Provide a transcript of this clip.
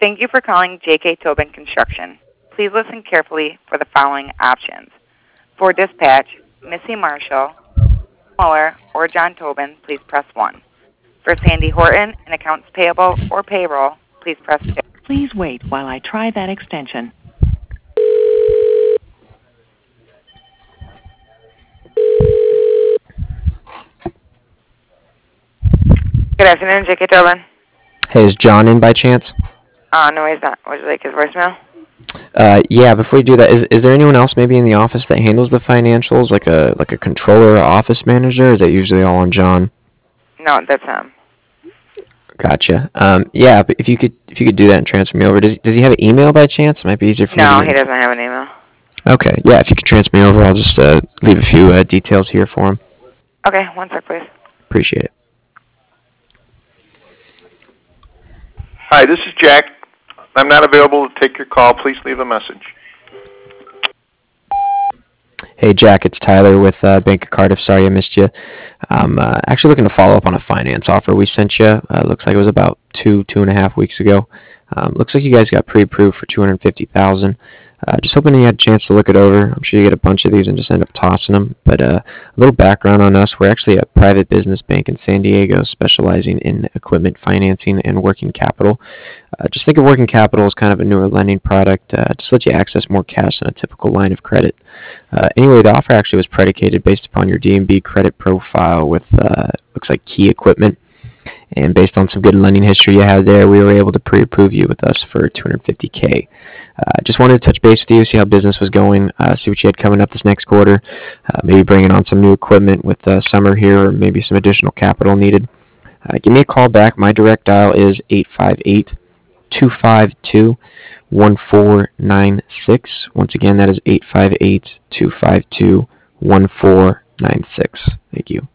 Thank you for calling J.K. Tobin Construction. Please listen carefully for the following options. For dispatch, Missy Marshall, Muller, or John Tobin, please press 1. For Sandy Horton and accounts payable or payroll, please press 2. Please wait while I try that extension. Good afternoon, J.K. Tobin. Hey, is John in by chance? No, he's not. Would you like his voicemail? Yeah, before you do that, is there anyone else maybe in the office that handles the financials, like a controller or office manager, or is that usually all on John? No, that's him. Gotcha. Yeah, but if you could do that and transfer me over. Does he have an email by chance? It might be easier for me to No, get... he doesn't have an email. Okay, yeah, if you could transfer me over, I'll just leave a few details here for him. Okay, 1 sec, please. Appreciate it. Hi, this is Jack. I'm not available to take your call. Please leave a message. Hey, Jack, it's Tyler with Bank of Cardiff. Sorry I missed you. I'm actually looking to follow up on a finance offer we sent you. Looks like it was about 2.5 weeks ago. Looks like you guys got pre-approved for $250,000. Just hoping you had a chance to look it over. I'm sure you get a bunch of these and just end up tossing them. But a little background on us. We're actually a private business bank in San Diego specializing in equipment financing and working capital. Just think of working capital as kind of a newer lending product. Just let you access more cash than a typical line of credit. Anyway, the offer actually was predicated based upon your D&B credit profile with, looks like key equipment. And based on some good lending history you had there, we were able to pre-approve you with us for $250K. Just wanted to touch base with you, see how business was going, see what you had coming up this next quarter, maybe bringing on some new equipment with summer here, or maybe some additional capital needed. Give me a call back. My direct dial is 858-252-1496. Once again, that is 858-252-1496. Thank you.